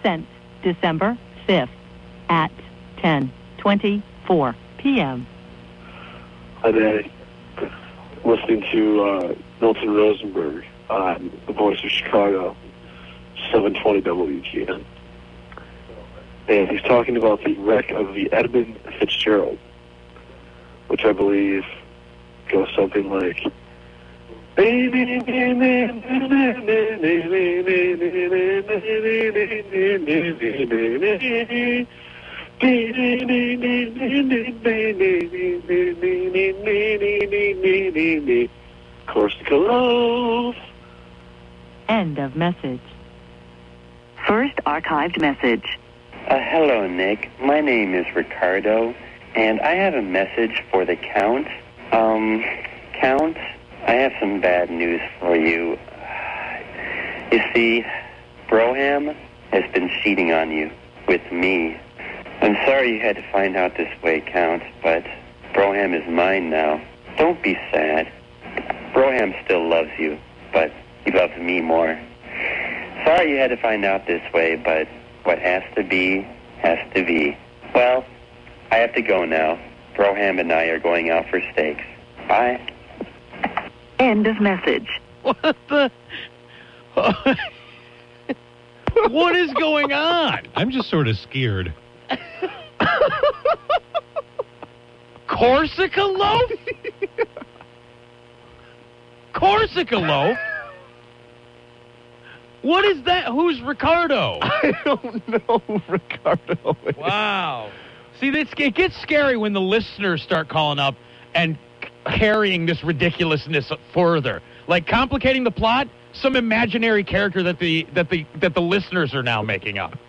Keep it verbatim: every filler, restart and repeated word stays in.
sent December fifth at ten twenty-four p.m. Hi, Daddy. Listening to uh, Milton Rosenberg on The Voice of Chicago, seven twenty W G N. And he's talking about the wreck of the Edmund Fitzgerald, which I believe goes something like... Corsica Love. End of message. First archived message. Uh, hello, Nick. My name is Ricardo, and I have a message for the Count. Um, Count, I have some bad news for you. You see, Broham has been cheating on you with me. I'm sorry you had to find out this way, Count, but Broham is mine now. Don't be sad. Broham still loves you, but he loves me more. Sorry you had to find out this way, but what has to be, has to be. Well, I have to go now. Broham and I are going out for steaks. Bye. End of message. What the... What is going on? I'm just sort of scared. Corsica loaf? Corsica loaf? What is that? Who's Ricardo? I don't know who Ricardo is. Wow. See, it's, it gets scary when the listeners start calling up and c- carrying this ridiculousness further. Like complicating the plot, some imaginary character that the that the that the listeners are now making up.